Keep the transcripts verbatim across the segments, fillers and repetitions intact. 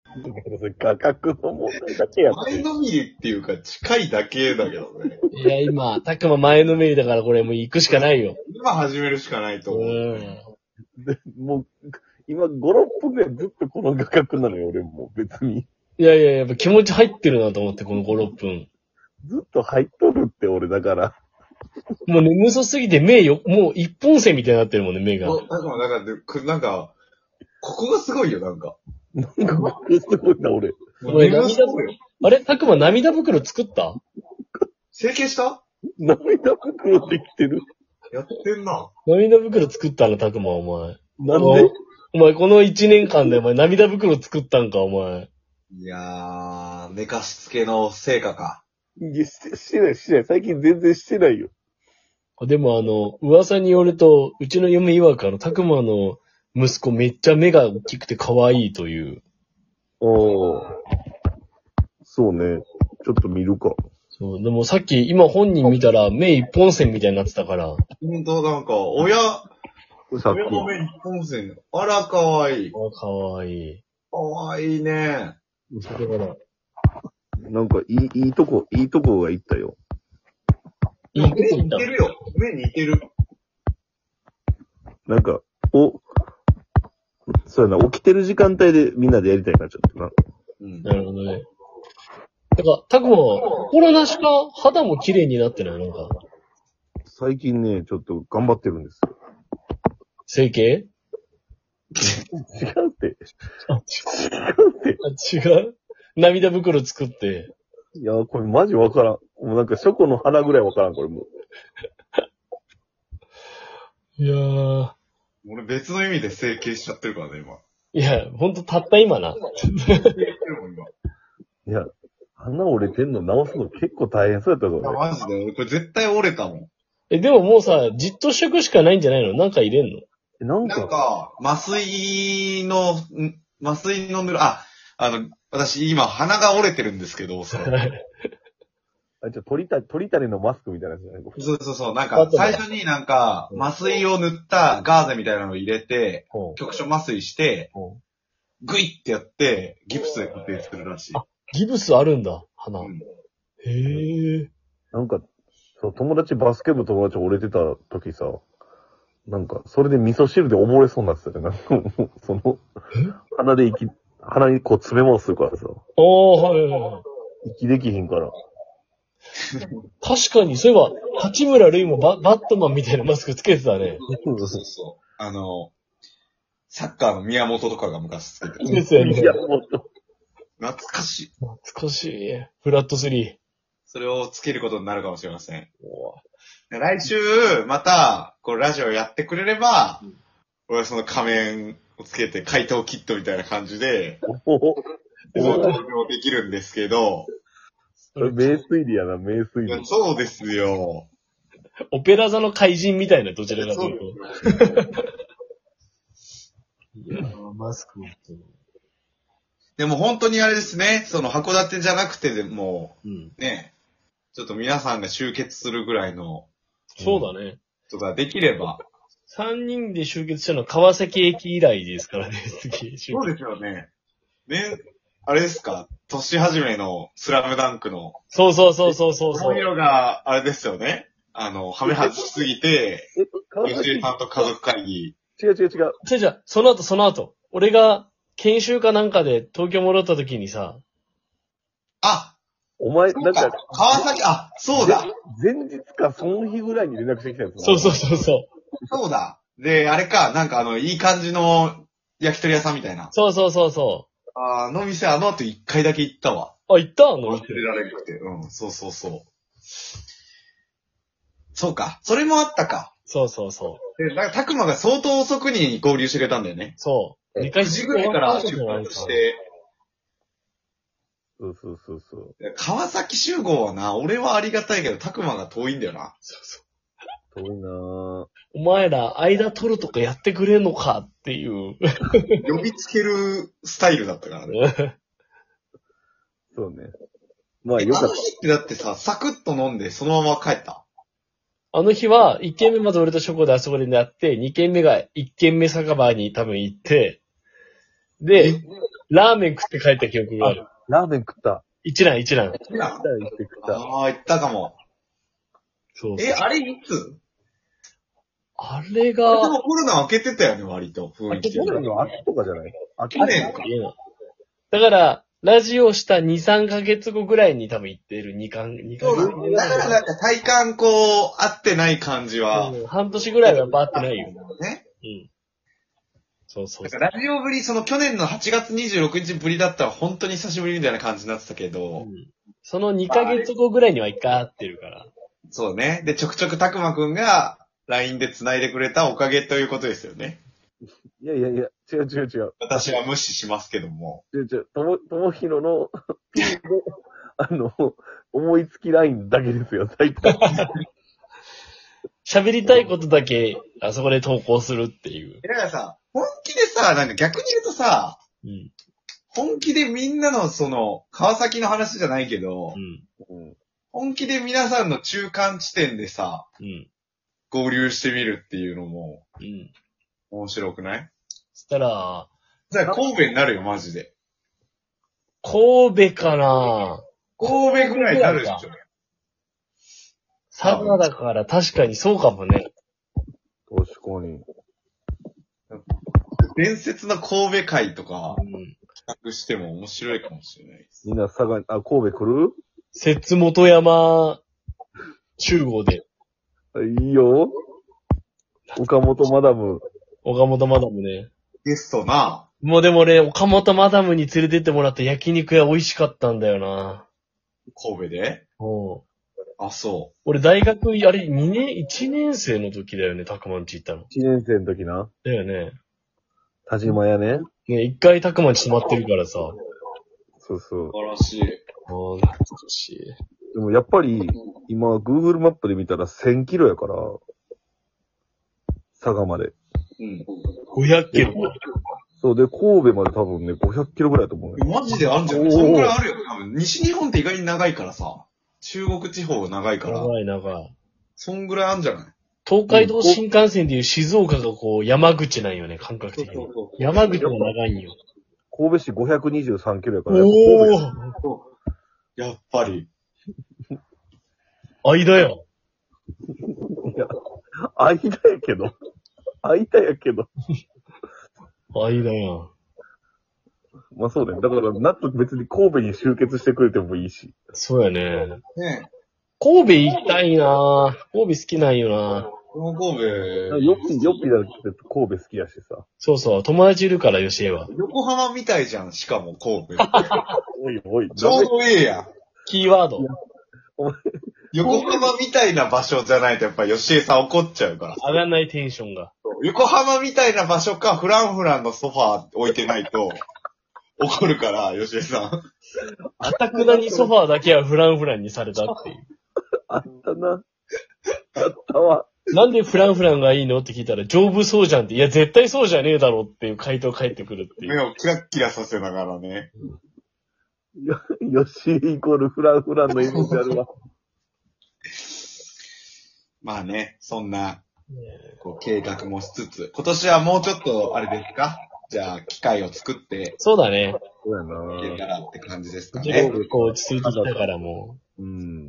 価格の問題だけやって。 前のめりっていうか近いだけだけどね。 いや、今、たくま前のめりだからこれもう行くしかないよ。 今始めるしかないと思う。うん。 でもう、今ご、ろっぷんぐらいずっとこの価格なのよ、俺も別に。 いやいや、やっぱ気持ち入ってるなと思って、このご、ろっぷん。 ずっと入っとるって、俺だから。 もう眠そすぎて目よ、もう一本線みたいになってるもんね、目が。 なんか、なんか、なんか、ここがすごいよ、なんか。 なんか、ここすごいな、俺。 俺、涙袋。あれたくま涙袋作った？ 整形した？ 涙袋できてる。 やってんな。 涙袋作ったの、たくま、お前。 なんで？ お前、この一年間でお前涙袋作ったんか、お前。 いやー、寝かしつけの成果か。 いや、して、してない、してない。最近全然してないよ。 でもあの、噂によると、うちの嫁曰くあの、たくまの息子めっちゃ目が大きくて可愛いという。 おー。そうね。ちょっと見るか。 そう、でもさっき、今本人見たら目一本線みたいになってたから。 ほんと、なんか、親、 さっ親の目一本線。あら、かわいい。 あ、かわいい。 かわいいね。 だから、 なんか、いい、いいとこ、いいとこがいったよ。 いいこと言った。 目似てるよ。目似てる。 なんか、お、そうやな、起きてる時間帯でみんなでやりたいな、ちょっとな。 うん。なるほどね。てか、たくま、コロナしか肌も綺麗になってないのか。 最近ね、ちょっと頑張ってるんですよ。 整形？違うって。 あ、 違うって。 あ、違う涙袋作って。 いや、これマジわからん。もうなんか、ショコの花ぐらいわからん、これもう。 いやー。 俺別の意味で整形しちゃってるからね、今。 いや、ほんとたった今な。 いや、鼻折れてんの直すの結構大変そうやったぞ、 いや、マジで。これ絶対折れたもん。 え、でももうさ、じっとしとくしかないんじゃないの？なんか入れんの？ え、なんなんか、 か、麻酔の、ん麻酔の塗る、あ、あの、私今鼻が折れてるんですけど、そのあ、ちょ、鳥た、鳥種のマスクみたいなやつじゃない？ そうそうそう、なんか、最初になんか、麻酔を塗ったガーゼみたいなのを入れて、局所麻酔して、グイってやって、ギプスで固定するらしい。 あ、ギブスあるんだ、鼻。うん、 へえ。なんか、そう、友達、バスケ部友達折れてた時さ、なんか、それで味噌汁で溺れそうになってたよ。なんか、その、鼻で息、鼻にこう詰め物するからさ。 おー、はいはいはい。 息できひんから。 確かに、そういえば、八村塁もババットマンみたいなマスクつけてたね。 そうそうそう。あの、サッカーの宮本とかが昔つけてた。 ですよね。 宮本。 懐かしい。 懐かしい。フラットスリー。 それをつけることになるかもしれません。来週、また、こう、ラジオやってくれれば、うん、俺はその仮面をつけて、怪盗キットみたいな感じで、登場できるんですけど、 名推理やな、名推理。 そうですよ。 オペラ座の怪人みたいな、どちらかというと。いやー、マスクも。 でも本当にあれですね、その函館じゃなくてでも、うん、ね、ちょっと皆さんが集結するぐらいの、 そうだね。 とかできれば。 三人で集結したのは川崎駅以来ですからね、次。 そうですよね。ね、あれですか、年始めのスラムダンクの。 そうそうそうそうそう。 そういうのが、あれですよね。あの、はめ外しすぎて、吉井さんと家族会議。 違う違う違う。 違う違う、その後その後。俺が研修かなんかで東京戻った時にさ。 あお前、なんか、 川崎、あ、そうだ。 前日かその日ぐらいに連絡してきたやつ。 そうそうそうそう。 そうだ。で、あれか、なんかあの、いい感じの焼き鳥屋さんみたいな。 そうそうそうそう。 ああの店あの後一回だけ行ったわ。 あ、行ったあの店。忘れられなくて。うん、そうそうそう。そうか。それもあったか。 そうそうそう。 で、なんか、たくまが相当遅くに合流してくれたんだよね。 そう。 くじぐらいから出発して。 そうそうそうそう。 川崎集合はな、俺はありがたいけど、たくまが遠いんだよな。 そうそう。 遠いなぁ。 お前ら、間取るとかやってくれんのかっていう。 呼びつけるスタイルだったからね。 そうね。まあよかった。 あの日ってだってさ、サクッと飲んでそのまま帰った。 あの日は、一軒目まず俺とショコであそこでやって、二軒目が一軒目酒場に多分行って、で、 ラーメン食って帰った記憶がある。 ラーメン食った。 一蘭一蘭。 一蘭食った食った。 ああ、行ったかも。 そうそう。 え、あれいつあれが、 あれでもコロナ開けてたよね、割と。雰囲気的去年の秋とかじゃない秋去年か。 だから、ラジオしたに、さんかげつごぐらいに多分行ってる。にかん、にかそう月。 だ。だからなんか体感こう、合ってない感じは。 うん、半年ぐらいはバーってないよ。 ね。 うん。そうそうそう。 だからラジオぶり、その去年のはちがつにじゅうろくにちぶりだったら本当に久しぶりみたいな感じになってたけど。 うん、そのにかげつごぐらいには一回会ってるから。 そうね。で、ちょくちょくたくまくんが ライン で繋いでくれたおかげということですよね。 いやいやいや、違う違う違う。 私は無視しますけども。 違う違う。とも、ともひろの、ピンの、あの、思いつきラインだけですよ、大体。 喋りたいことだけ、あそこで投稿するっていう。 だからさ、本気でさ、なんか逆に言うとさ、うん、本気でみんなのその、川崎の話じゃないけど、うん、本気で皆さんの中間地点でさ、うん、合流してみるっていうのも、うん、面白くない？ そしたら、 じゃあ神戸になるよ、マジで。 神戸かな？ 神戸ぐらいになるでしょ。 佐賀だから確かにそうかもね。 確かに。 伝説の神戸会とか、うん、企画しても面白いかもしれないです。 みんな佐賀、あ、神戸来る？ 摂本山集合で。 いいよ。岡本マダム。 岡本マダムね。 ゲストな。 もうでもね、岡本マダムに連れてってもらった焼肉屋美味しかったんだよな。 神戸で？ おう。 あ、そう。 俺大学、あれにねん、いちねん生の時だよね、たくまんち行ったの。 いちねん生の時な。 だよね。 田島屋ね。 ね、一回たくまんち泊まってるからさ。 素そうそう。 晴らしい。 ああ、懐かしい。 でもやっぱり、今、Google マップで見たらせんキロやから、佐賀まで。 うん。ごひゃくキロ。 そうで、神戸まで多分ね、ごひゃくキロぐらいだと思うね。 マジであんじゃん。そんぐらいあるよ。多分西日本って意外に長いからさ。中国地方長いから。 長い長い。 そんぐらいあんじゃない？ 東海道新幹線でいう静岡がこう山口なんよね、感覚的に。山口も長いんよ。 神戸市ごひゃくにじゅうさんキロやから。 おー！ やっぱり。 間や。いや、間やけど。間やけど。 間や。 まあそうだよ。だから、夏別に神戸に集結してくれてもいいし。 そうやね。 ねえ。 神戸行きたいなぁ。神戸好きなんよな。 この神戸。 よっぴ、よっぴだって神戸好きやしさ。 そうそう、友達いるから、吉江は。 横浜みたいじゃん、しかも神戸。 おいおい。 ちょうどええやん。 キーワード。 横浜みたいな場所じゃないとやっぱ吉江さん怒っちゃうから。 上がんないテンションが。 横浜みたいな場所か、フランフランのソファー置いてないと、怒るから、吉江さん。 あたくなにソファーだけはフランフランにされたっていう。 あったな。あったわ。 なんでフランフランがいいのって聞いたら、丈夫そうじゃんって、いや、絶対そうじゃねえだろっていう回答返ってくるっていう。 目をキラッキラさせながらね。 よ、よしイコールフランフランのイメージあるわ。 まあね、そんな、こう、計画もしつつ、今年はもうちょっと、あれですか？じゃあ、機会を作って、 そうだね。 そうやな。 いけたらって感じですかうちね。 結構落ち着いてきたからもう。うん。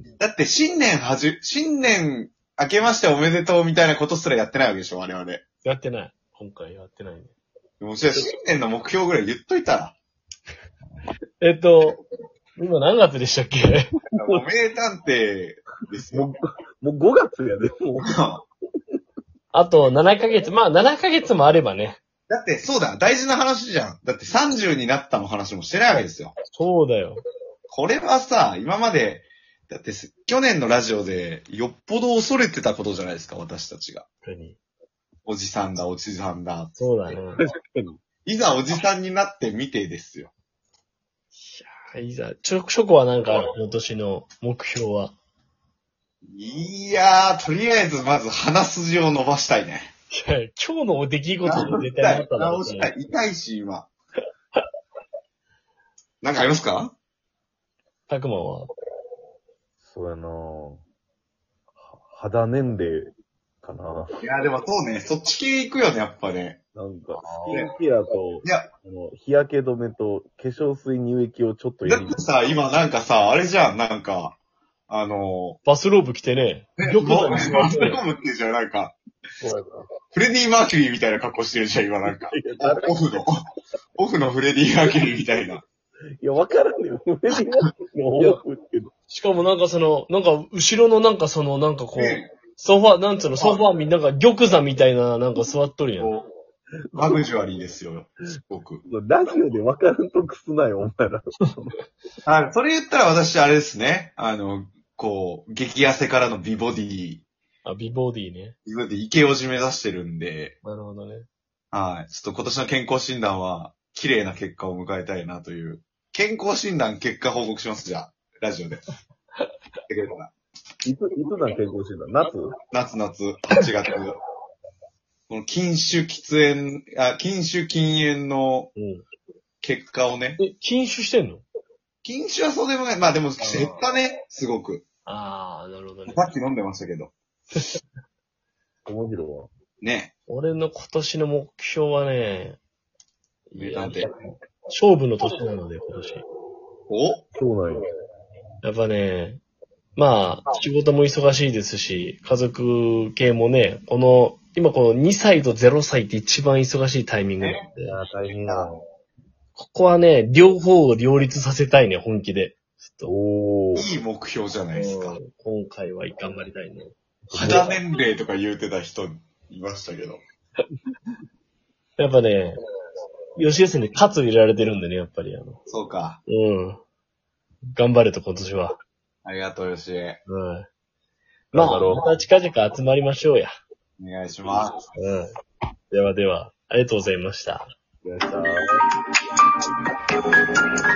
だって新年はじ、新年明けましておめでとうみたいなことすらやってないわけでしょ、我々。 やってない。今回やってないね。 もうじゃあ新年の目標ぐらい言っといたら。 えっと、今何月でしたっけ？ もう名探偵ですよ。 もう、もうごがつやで、もう。 あとななかげつ、まあななかげつもあればね。 だってそうだ、大事な話じゃん。だってさんじゅうになったの話もしてないわけですよ。 そうだよ。 これはさ、今まで、だって去年のラジオでよっぽど恐れてたことじゃないですか、私たちが。 何？ おじさんだ、おじさんだ。 そうだね。 いざおじさんになってみてですよ。 いや、いざ、ちょくちょくはなんかある、今年の目標は。 いやー、とりあえずまず鼻筋を伸ばしたいね。 いや、今日の出来事で絶対なっただろう直したい。痛いし、今。なんかありますか？ たくまは。 そうやなぁ。肌年齢かな。 いや、でもそうね、そっち系行くよね、やっぱね。 なんか、スキンケアと、 いや、 あの、日焼け止めと化粧水乳液をちょっとだ入れってさ、今なんかさ、あれじゃん、なんか、あのバスローブ着てね、 ー、 玉座にもう座ってねバスローブっていうじゃん、なんか、 そうやな。 フレディ・マーキュリーみたいな格好してるじゃん、今なんか。 いや、誰オフの、オフのフレディ・マーキュリーみたいな。 いや、わからんねよ。フレディマーキュリーのオフっていうの。 しかもなんかその、なんか後ろのなんかその、なんかこう、 ねソファー、なんつうの、ソファーみんなが玉座みたいな、なんか座っとるやん。 こうラグジュアリーですよ、すごく。 ラジオでわからんとくすなよ、お前ら。 あ、それ言ったら私、あれですね。あの、こう、激痩せからの美ボディ、 あ、美ボディね。 美ボディ、イケオジ目指してるんで、 なるほどね。 はい。ちょっと今年の健康診断は、綺麗な結果を迎えたいなという。健康診断結果報告します、じゃあ。ラジオで。できるかないつ、いつなん健康診断夏夏夏、はちがつ。この禁酒喫煙、あ、禁酒禁煙のうん。 結果をね。 え、禁酒してんの？ 禁酒はそうでもない。まあでも、減ったね、すごく。 ああ、なるほどね。 さっき飲んでましたけど。 面白いわ。 ね。 俺の今年の目標はね、いやなんて。 勝負の年なので、今年。 おそうなんや。 やっぱね、まあ、仕事も忙しいですし、家族系もね、この、今このにさいとゼロさいって一番忙しいタイミングなんで、 いや、大変やな。 ここはね、両方を両立させたいね、本気で。ちょっおー。 いい目標じゃないですか。 と、今回は頑張りたいね。 肌年齢とか言うてた人いましたけど。 やっぱね、吉江さんに喝を入れられてるんでね、やっぱりあの、 そうか。 うん。頑張れと今年は。 ありがとう、よし。 うん。まあ、 頑張ろうまた近々集まりましょうや。 お願いします。 うん。ではでは、ありがとうございました。 やったー。